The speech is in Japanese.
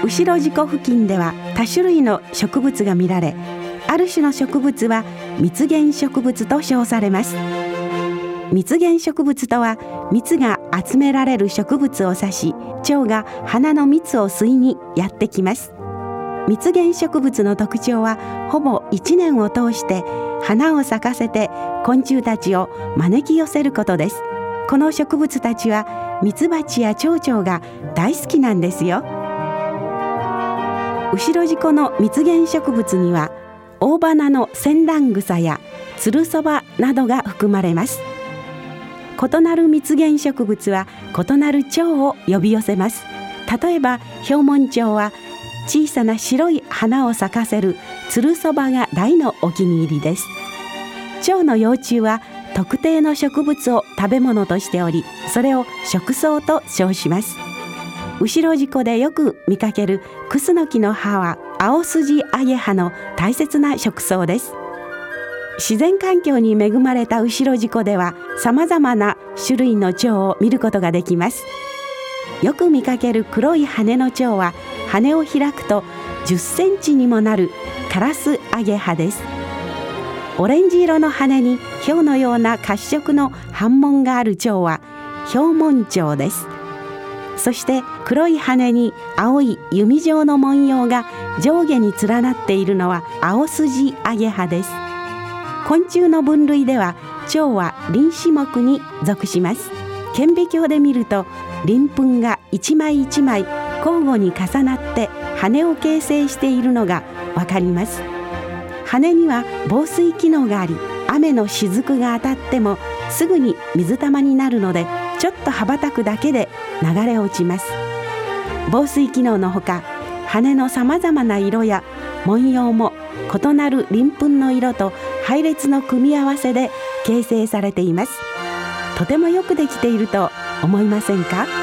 後ろ敷湖付近では多種類の植物が見られ、ある種の植物は蜜源植物と称されます。蜜源植物とは蜜が集められる植物を指し、蝶が花の蜜を吸いにやってきます。蜜源植物の特徴はほぼ1年を通して花を咲かせて昆虫たちを招き寄せることです。この植物たちはミツバチや蝶々が大好きなんですよ。後ろ敷湖の蜜源植物には大花のセンダングサやツルソバなどが含まれます。異なる蜜源植物は異なる蝶を呼び寄せます。例えばヒョウモン蝶は小さな白い花を咲かせるツルソバが大のお気に入りです。蝶の幼虫は特定の植物を食べ物としており、それを食草と称します。後ろ敷湖でよく見かけるクスノキの葉はアオスジアゲハの大切な食草です。自然環境に恵まれた後ろ敷湖ではさまざまな種類の蝶を見ることができます。よく見かける黒い羽の蝶は羽を開くと10センチにもなるカラスアゲハです。オレンジ色の羽にヒョウのような褐色の斑紋がある蝶はヒョウモン蝶です。そして黒い羽に青い弓状の文様が上下に連なっているのはアオスジアゲハです。昆虫の分類では蝶は輪子目に属します。顕微鏡で見ると鱗粉が一枚一枚交互に重なって羽を形成しているのがわかります。羽には防水機能があり、雨の雫が当たってもすぐに水玉になるので、ちょっと羽ばたくだけで流れ落ちます。防水機能のほか、羽のさまざまな色や文様も異なる鱗粉の色と配列の組み合わせで形成されています。とてもよくできていると思いませんか？